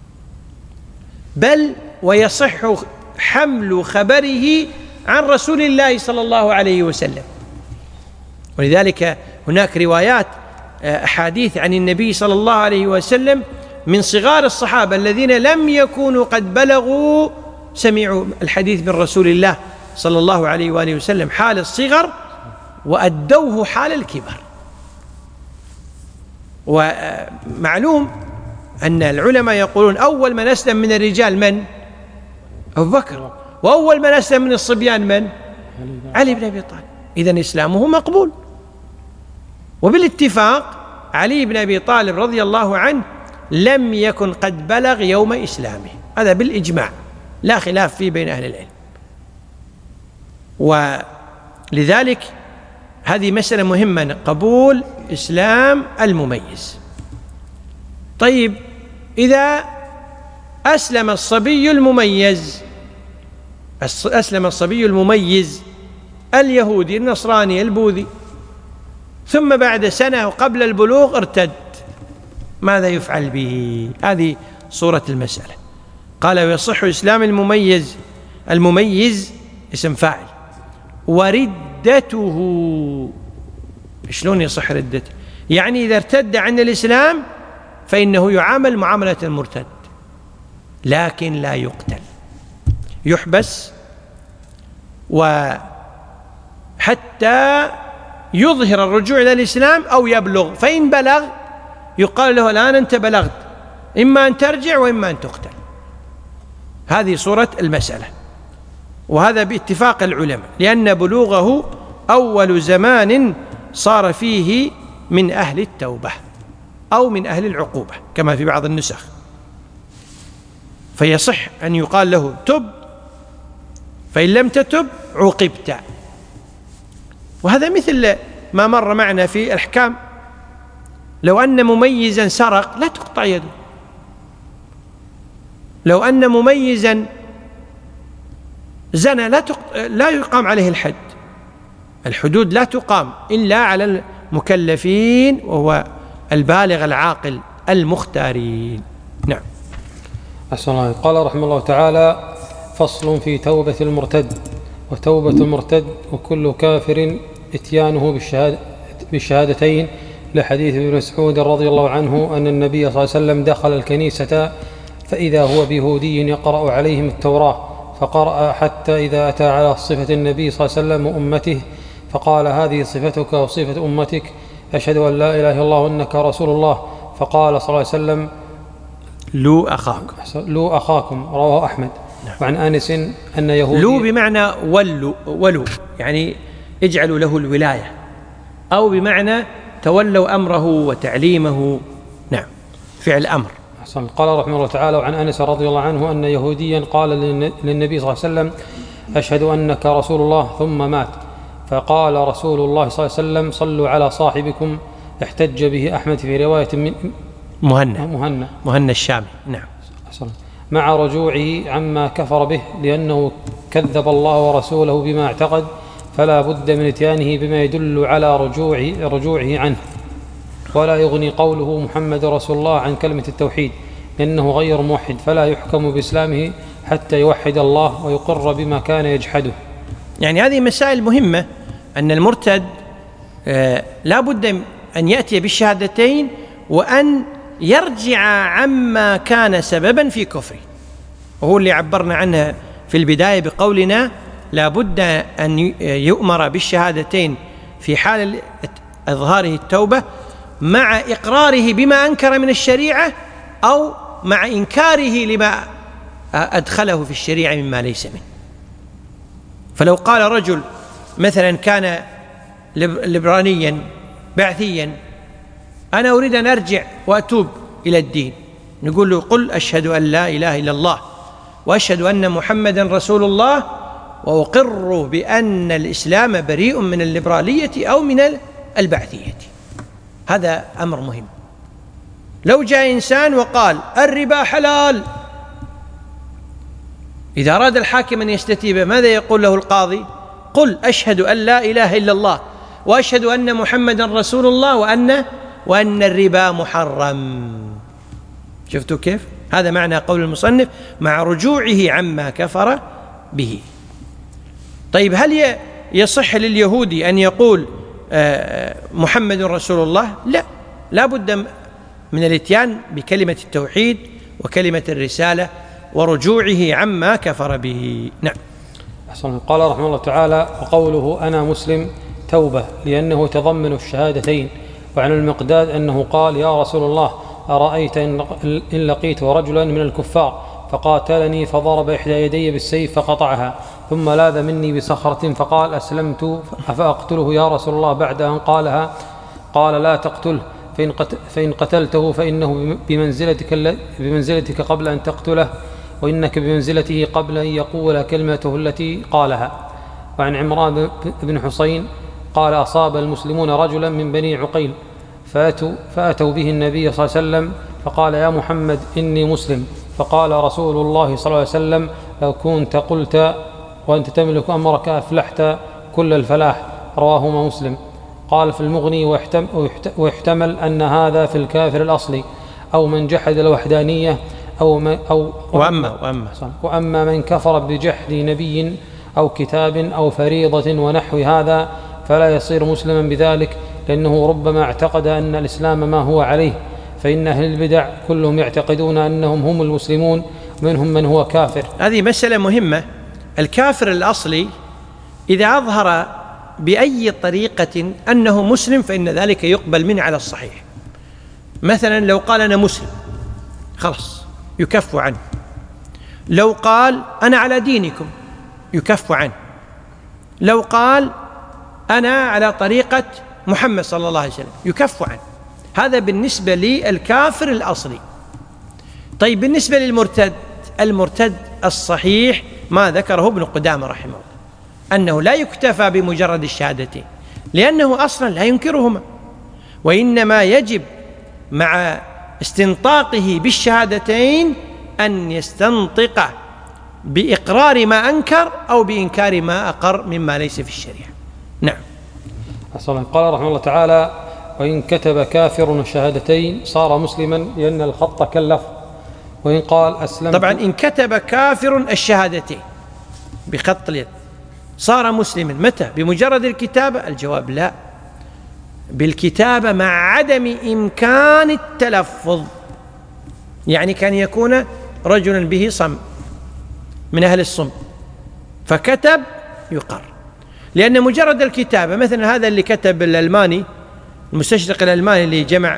بل ويصح حمل خبره عن رسول الله صلى الله عليه وسلم. ولذلك هناك روايات أحاديث عن النبي صلى الله عليه وسلم من صغار الصحابة الذين لم يكونوا قد بلغوا سمعوا الحديث من رسول الله صلى الله عليه وآله وسلم حال الصغر وأدوه حال الكبر. ومعلوم أن العلماء يقولون أول من أسلم من الرجال من؟ أبو بكر. وأول من أسلم من الصبيان من؟ علي بن أبي طالب. إذن إسلامه مقبول. وبالاتفاق علي بن أبي طالب رضي الله عنه لم يكن قد بلغ يوم إسلامه، هذا بالإجماع لا خلاف فيه بين أهل العلم. ولذلك هذه مسألة مهمة، قبول إسلام المميز. طيب إذا أسلم الصبي المميز، أسلم الصبي المميز اليهودي النصراني البوذي، ثم بعد سنة وقبل البلوغ ارتد، ماذا يفعل به؟ هذه صورة المسألة. قال ويصح إسلام المميز، المميز اسم فاعل، وردته. شلون يصح ردته؟ يعني إذا ارتد عن الإسلام فإنه يعامل معاملة المرتد، لكن لا يقتل، يحبس وحتى يظهر الرجوع إلى الإسلام أو يبلغ. فإن بلغ يقال له الآن أنت بلغت، إما أن ترجع وإما أن تقتل. هذه صورة المسألة، وهذا باتفاق العلماء، لأن بلوغه أول زمان صار فيه من أهل التوبة أو من أهل العقوبة كما في بعض النسخ. فيصح أن يقال له تب، فإن لم تتب عوقبت. وهذا مثل ما مر معنا في الأحكام. لو أن مميزا سرق لا تقطع يده، لو أن مميزا زنى لا, تق... لا يقام عليه الحد. الحدود لا تقام إلا على المكلفين، وهو البالغ العاقل المختارين. نعم. أحسن الله. قال رحمه الله تعالى: فصل في توبة المرتد. وتوبة المرتد وكل كافر اتيانه بالشهادة بالشهادتين، لحديث ابن مسعود رضي الله عنه أن النبي صلى الله عليه وسلم دخل الكنيسة فإذا هو بيهودي يقرأ عليهم التوراة، فقرأ حتى إذا أتى على صفة النبي صلى الله عليه وسلم وأمته فقال: هذه صفتك وصفة أمتك، أشهد أن لا إله إلا الله وأنك رسول الله. فقال صلى الله عليه وسلم: لو أخاكم لو أخاكم. رواه أحمد. نعم. وعن آنس أن يهودي، لو بمعنى ولو، ولو يعني اجعلوا له الولاية، أو بمعنى تولوا أمره وتعليمه. نعم، فعل أمر. حسن. قال رحمه الله تعالى: وعن أنس رضي الله عنه أن يهوديا قال للنبي صلى الله عليه وسلم: أشهد أنك رسول الله، ثم مات. فقال رسول الله صلى الله عليه وسلم: صلوا على صاحبكم. احتج به أحمد في رواية من مهنا مهنا, مهنا الشامي. نعم. حسن. مع رجوعه عما كفر به، لأنه كذب الله ورسوله بما اعتقد، فلا بد من اتيانه بما يدل على رجوعه, رجوعه عنه. ولا يغني قوله محمد رسول الله عن كلمة التوحيد، لأنه غير موحد، فلا يحكم بإسلامه حتى يوحد الله ويقر بما كان يجحده. يعني هذه مسائل مهمة، أن المرتد آه لا بد أن يأتي بالشهادتين وأن يرجع عما كان سببا في كفره، وهو اللي عبرنا عنها في البداية بقولنا لا بد أن يؤمر بالشهادتين في حال إظهاره التوبة مع إقراره بما أنكر من الشريعة أو مع إنكاره لما أدخله في الشريعة مما ليس منه. فلو قال رجل مثلا كان ليبراليا بعثيا أنا أريد أن أرجع وأتوب إلى الدين، نقول له قل أشهد أن لا إله إلا الله وأشهد أن محمدا رسول الله وأقر بأن الإسلام بريء من الليبرالية أو من البعثية. هذا أمر مهم. لو جاء إنسان وقال الربا حلال، إذا أراد الحاكم أن يستتيب ماذا يقول له القاضي؟ قل أشهد أن لا إله إلا الله وأشهد أن محمدا رسول الله وأن وأن الربا محرم. شفتوا كيف؟ هذا معنى قول المصنف مع رجوعه عما كفر به. طيب هل يصح لليهودي أن يقول محمد رسول الله؟ لا، لا بد من الاتيان بكلمة التوحيد وكلمة الرسالة ورجوعه عما كفر به. نعم. أحسن. قال رحمه الله تعالى: وقوله أنا مسلم توبة، لأنه يتضمن الشهادتين. وعن المقداد أنه قال: يا رسول الله، أرأيت إن لقيت رجلا من الكفار فقاتلني فضرب إحدى يدي بالسيف فقطعها، ثم لاذ مني بصخرة فقال: أسلمت أفأقتله يا رسول الله بعد أن قالها؟ قال: لا تقتله، فإن, قت فإن قتلته فإنه بمنزلتك, بمنزلتك قبل أن تقتله، وإنك بمنزلته قبل أن يقول كلمته التي قالها. وعن عمران بن حسين قال: أصاب المسلمون رجلا من بني عقيل فأتوا, فأتوا به النبي صلى الله عليه وسلم فقال: يا محمد إني مسلم. فقال رسول الله صلى الله عليه وسلم: لو كنت قلت وأنت تملك أمرك أفلحت كل الفلاح. رواهما مسلم. قال في المغني: ويحتمل أن هذا في الكافر الأصلي أو من جحد الوحدانية أو, من أو وأما, وأما, وأما من كفر بجحد نبي أو كتاب أو فريضة ونحو هذا فلا يصير مسلما بذلك، لأنه ربما اعتقد أن الإسلام ما هو عليه، فإن أهل البدع كلهم يعتقدون أنهم هم المسلمون، منهم من هو كافر. هذه مسألة مهمة. الكافر الأصلي إذا أظهر بأي طريقة أنه مسلم فإن ذلك يقبل منه على الصحيح. مثلا لو قال أنا مسلم خلاص يكف عنه. لو قال أنا على دينكم يكف عنه. لو قال أنا على طريقة محمد صلى الله عليه وسلم يكف عنه. هذا بالنسبة للكافر الأصلي. طيب بالنسبة للمرتد، المرتد الصحيح ما ذكره ابن قدامة رحمه الله أنه لا يكتفى بمجرد الشهادتين، لأنه أصلا لا ينكرهما، وإنما يجب مع استنطاقه بالشهادتين أن يستنطق بإقرار ما أنكر أو بإنكار ما أقر مما ليس في الشريعة. نعم. أصلا. قال رحمه الله تعالى: وإن كتب كافر الشهادتين صار مسلما، لأن الخط كاللفظ. وإن قال أسلمت، طبعا إن كتب كافر الشهادتين بخط اليد صار مسلما متى؟ بمجرد الكتابة؟ الجواب لا، بالكتابة مع عدم إمكان التلفظ. يعني كان يكون رجلا به صم من أهل الصم فكتب يقر، لأن مجرد الكتابة مثلا هذا اللي كتب الألماني المستشرق الألماني اللي جمع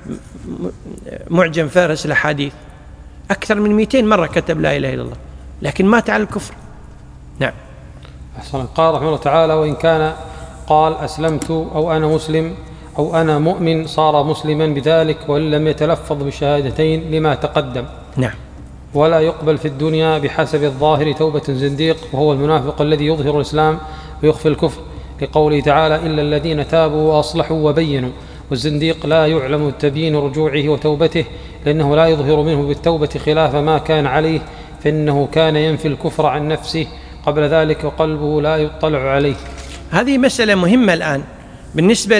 معجم فارس الأحاديث أكثر من مئتين مرة كتب لا إله إلا الله، لكن مات على الكفر. نعم. أحسن. قال رحمه الله تعالى: وإن كان قال أسلمت أو أنا مسلم أو أنا مؤمن صار مسلما بذلك، وإن لم يتلفظ بالشهادتين لما تقدم. نعم. ولا يقبل في الدنيا بحسب الظاهر توبة زنديق، وهو المنافق الذي يظهر الإسلام ويخفي الكفر، لقوله تعالى: إلا الذين تابوا وأصلحوا وبينوا. والزنديق لا يعلم تبيين رجوعه وتوبته، لأنه لا يظهر منه بالتوبة خلاف ما كان عليه، فإنه كان ينفي الكفر عن نفسه قبل ذلك وقلبه لا يطلع عليه. هذه مسألة مهمة الآن بالنسبة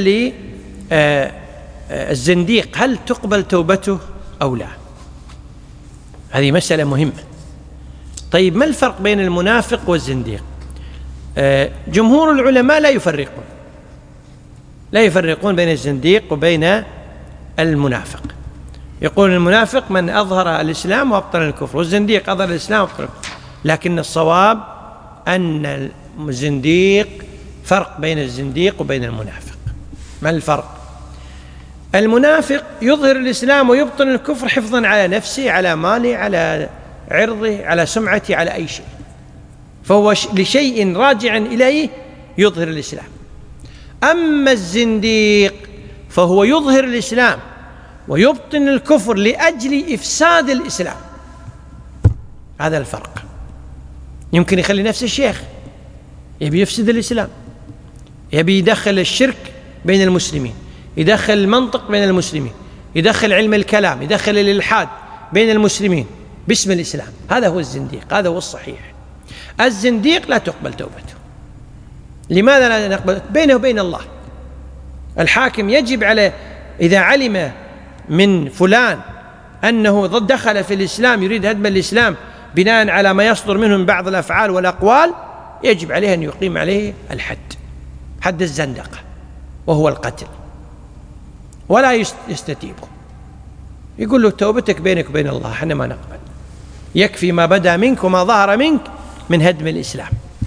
للزنديق، هل تقبل توبته أو لا؟ هذه مسألة مهمة. طيب ما الفرق بين المنافق والزنديق؟ جمهور العلماء لا يفرقون، لا يفرقون بين الزنديق وبين المنافق. يقول المنافق من أظهر الإسلام وأبطن الكفر، والزنديق أظهر الإسلام وأبطن الكفر، لكن الصواب أن الزنديق فرق بين الزنديق وبين المنافق. ما الفرق؟ المنافق يظهر الإسلام ويبطن الكفر حفظا على نفسه، على ماله، على عرضه، على سمعته، على أي شيء، فهو لشيء راجع إليه يظهر الإسلام. أما الزنديق فهو يظهر الإسلام ويبطن الكفر لأجل إفساد الإسلام. هذا الفرق. يمكن يخلي نفسه الشيخ، يبي يفسد الإسلام، يبي يدخل الشرك بين المسلمين، يدخل المنطق بين المسلمين، يدخل علم الكلام، يدخل الإلحاد بين المسلمين باسم الإسلام. هذا هو الزنديق، هذا هو الصحيح. الزنديق لا تقبل توبته. لماذا لا نقبل؟ بينه وبين الله. الحاكم يجب عليه إذا علم من فلان أنه دخل في الإسلام يريد هدم الإسلام بناء على ما يصدر منه من بعض الأفعال والأقوال، يجب عليه أن يقيم عليه الحد، حد الزندقة، وهو القتل، ولا يستتيبه. يقول له توبتك بينك وبين الله، احنا ما نقبل، يكفي ما بدا منك وما ظهر منك من هدم الإسلام.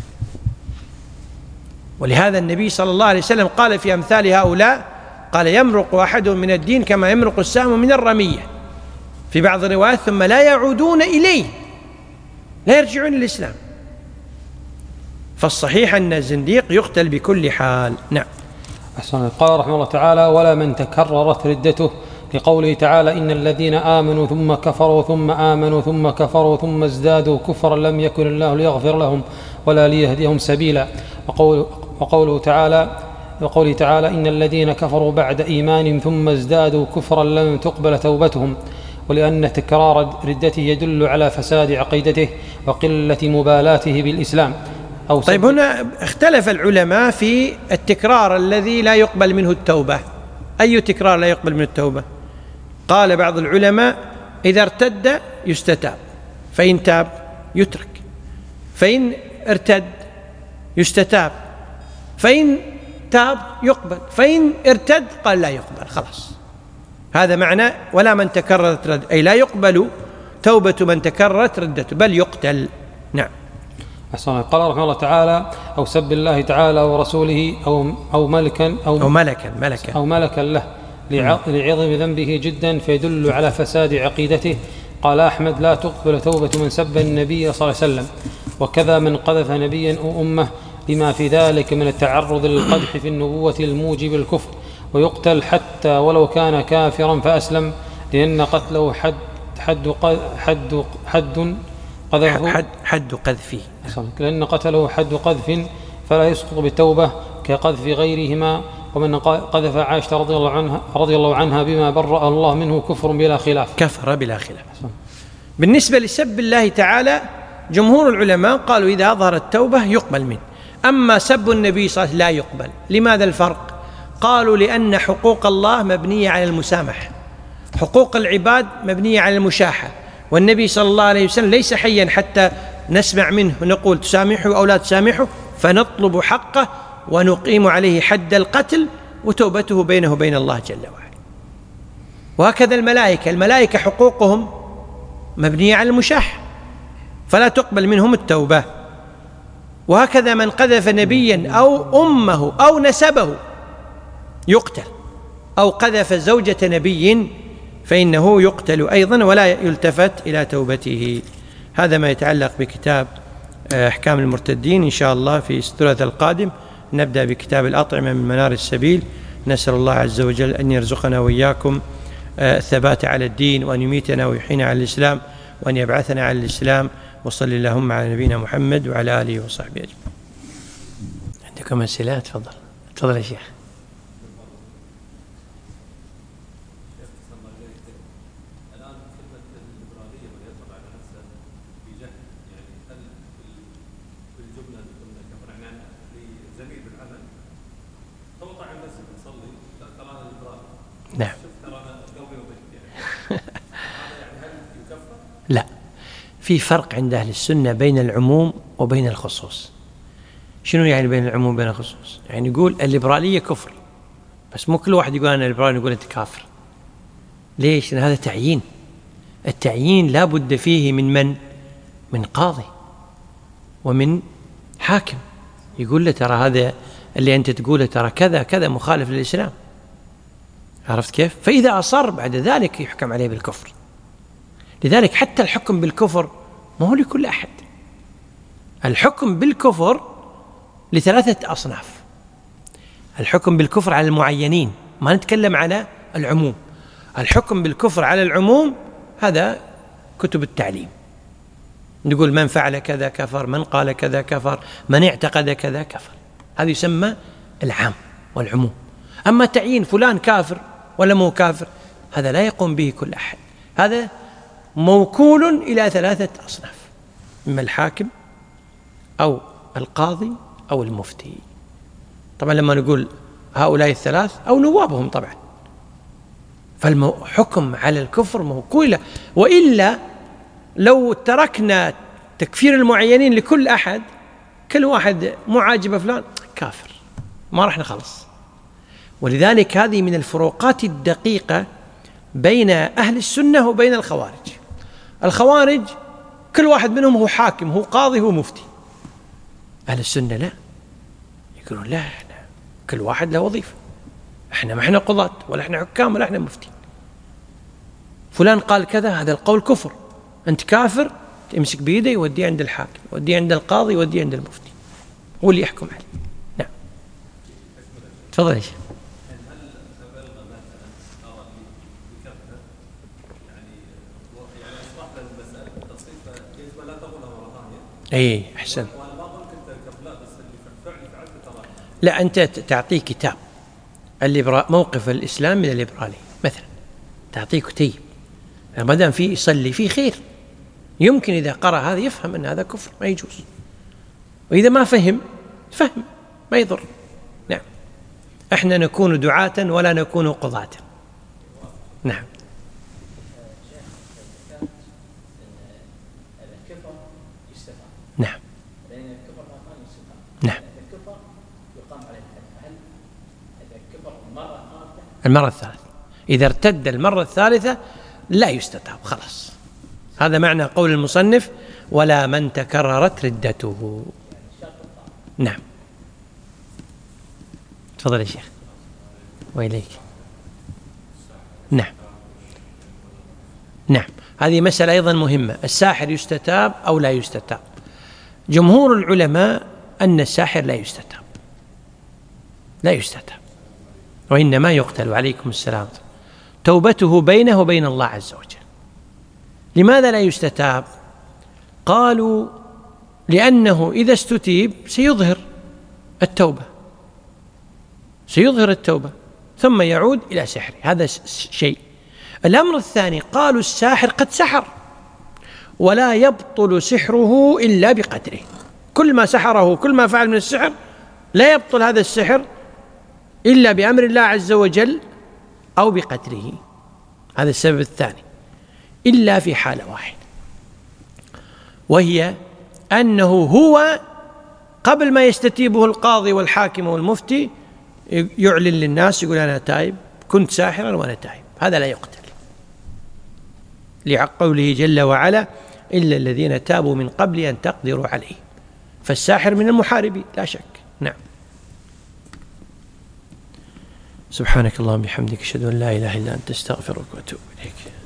ولهذا النبي صلى الله عليه وسلم قال في أمثال هؤلاء، قال يمرق أحدهم من الدين كما يمرق السهم من الرمية، في بعض الروايات ثم لا يعودون إليه، لا يرجعون للإسلام. فالصحيح أن الزنديق يقتل بكل حال. نعم. أحسن. قال رحمه الله تعالى ولا من تكررت ردته، لقوله تعالى إن الذين آمنوا ثم كفروا ثم آمنوا ثم كفروا ثم ازدادوا كفرا لم يكن الله ليغفر لهم ولا ليهديهم سبيلا. وقول وقوله تعالى وقوله تعالى إن الذين كفروا بعد إيمانهم ثم ازدادوا كفرا لم تقبل توبتهم، ولأن تكرار ردته يدل على فساد عقيدته وقلة مبالاته بالإسلام. أو طيب هنا اختلف العلماء في التكرار الذي لا يقبل منه التوبة. أي تكرار لا يقبل منه التوبة؟ قال بعض العلماء إذا ارتد يستتاب، فإن تاب يترك، فإن ارتد يستتاب، فإن تاب يقبل، فإن ارتد قال لا يقبل، خلاص. هذا معنى ولا من تكررت رد، أي لا يقبل توبة من تكررت ردته بل يقتل. نعم. أحسن. قال رحمه الله تعالى أو سب الله تعالى ورسوله أو أو ملكا أو, أو ملكا ملكا أو ملكا له لعظم ذنبه جدا فيدل على فساد عقيدته. قال أحمد لا تقبل توبة من سب النبي صلى الله عليه وسلم، وكذا من قذف نبيا أو أمه، لما في ذلك من التعرض للقدح في النبوة الموجب الكفر، ويقتل حتى ولو كان كافرا فأسلم، لأن قتله حد حد حد حد قذفه حد حد قذفه لأن قتله حد قذف فلا يسقط بالتوبة كقذف غيرهما. ومن قذف عائشة رضي الله عنها رضي الله عنها بما برأ الله منه كفر بلا خلاف، كفر بلا خلاف. بالنسبة لسب الله تعالى جمهور العلماء قالوا إذا أظهر التوبة يقبل منه، أما سب النبي صلى الله عليه وسلم لا يقبل. لماذا الفرق؟ قالوا لأن حقوق الله مبنية على المسامحة، حقوق العباد مبنية على المشاحة، والنبي صلى الله عليه وسلم ليس حيا حتى نسمع منه ونقول تسامحوا أو لا تسامحوا، فنطلب حقه ونقيم عليه حد القتل وتوبته بينه وبين الله جل وعلا. وهكذا الملائكة، الملائكة حقوقهم مبنية على المشاحة فلا تقبل منهم التوبة. وهكذا من قذف نبيا أو أمه أو نسبه يقتل، أو قذف زوجة نبي فإنه يقتل أيضا ولا يلتفت إلى توبته. هذا ما يتعلق بكتاب أحكام المرتدين. إن شاء الله في الثلاث القادم نبدأ بكتاب الأطعمة من منار السبيل. نسأل الله عز وجل أن يرزقنا وإياكم الثبات على الدين، وأن يميتنا ويحيينا على الإسلام، وأن يبعثنا على الإسلام. وصل اللهم على نبينا محمد وعلى آله وصحبه أجمعين. عندكم أسئلة؟ تفضل تفضل يا شيخ. نعم. لا، في فرق عند أهل السنة بين العموم وبين الخصوص. شنو يعني بين العموم وبين الخصوص؟ يعني يقول الليبرالية كفر بس مو كل واحد يقول أنا ليبرالي يقول أنت كافر. ليش؟ لأن هذا تعيين. التعيين لا بد فيه من من؟ من قاضي ومن حاكم يقول له ترى هذا اللي أنت تقوله ترى كذا كذا مخالف للإسلام. عرفت كيف؟ فإذا أصر بعد ذلك يحكم عليه بالكفر. لذلك حتى الحكم بالكفر ما هو لكل أحد. الحكم بالكفر لثلاثة أصناف. الحكم بالكفر على المعينين، ما نتكلم على العموم. الحكم بالكفر على العموم هذا كتب التعليم، نقول من فعل كذا كفر، من قال كذا كفر، من اعتقد كذا كفر. هذا يسمى العام والعموم. أما تعيين فلان كافر ولا مو كافر هذا لا يقوم به كل أحد. هذا موكول إلى ثلاثة أصناف، إما الحاكم أو القاضي أو المفتي. طبعا لما نقول هؤلاء الثلاث أو نوابهم طبعا، فالحكم على الكفر موكول. وإلا لو تركنا تكفير المعينين لكل أحد، كل واحد معاجب فلان كافر، ما راح نخلص. ولذلك هذه من الفروقات الدقيقة بين أهل السنة وبين الخوارج. الخوارج كل واحد منهم هو حاكم، هو قاضي، هو مفتي. أهل السنة لا، يقولون لا، احنا كل واحد له وظيفة، احنا ما احنا قضاة ولا احنا حكام ولا احنا مفتي. فلان قال كذا، هذا القول كفر، أنت كافر، تمسك بيده يوديه عند الحاكم، يوديه عند القاضي، يوديه عند المفتي، هو اللي يحكم عليه. نعم تفضل يا شيخ. اي احسن. لا، انت تعطيه كتاب الليبرا موقف الاسلام من الليبرالي مثلا، تعطيه كتيب ما دام فيه يصلي فيه خير، يمكن اذا قرأ هذا يفهم ان هذا كفر ما يجوز، واذا ما فهم فهم ما يضر. نعم، احنا نكون دعاة ولا نكون قضاة. نعم. نعم. نعم. المرة الثالثة، إذا ارتد المرة الثالثة لا يستتاب، خلاص. هذا معنى قول المصنف ولا من تكررت ردته. نعم تفضل يا شيخ. وإليك. نعم. نعم، هذه مسألة أيضا مهمة. الساحر يستتاب أو لا يستتاب؟ جمهور العلماء أن الساحر لا يستتاب، لا يستتاب، وإنما يقتل. عليكم السلام. توبته بينه وبين الله عز وجل. لماذا لا يستتاب؟ قالوا لأنه إذا استتيب سيظهر التوبة، سيظهر التوبة ثم يعود إلى سحره. هذا شيء. الأمر الثاني، قالوا الساحر قد سحر ولا يبطل سحره إلا بقدره. كل ما سحره، كل ما فعل من السحر لا يبطل هذا السحر إلا بأمر الله عز وجل أو بقدره. هذا السبب الثاني. إلا في حالة واحدة، وهي أنه هو قبل ما يستتيبه القاضي والحاكم والمفتي يعلن للناس، يقول أنا تائب، كنت ساحرا وأنا تائب. هذا لا يقتل، لقوله جل وعلا إلا الذين تابوا من قبل أن تقدروا عليه. فالساحر من المحاربين لا شك. نعم. سبحانك اللهم وبحمدك، أشهد أن لا إله إلا أنت، أستغفرك وأتوب إليك.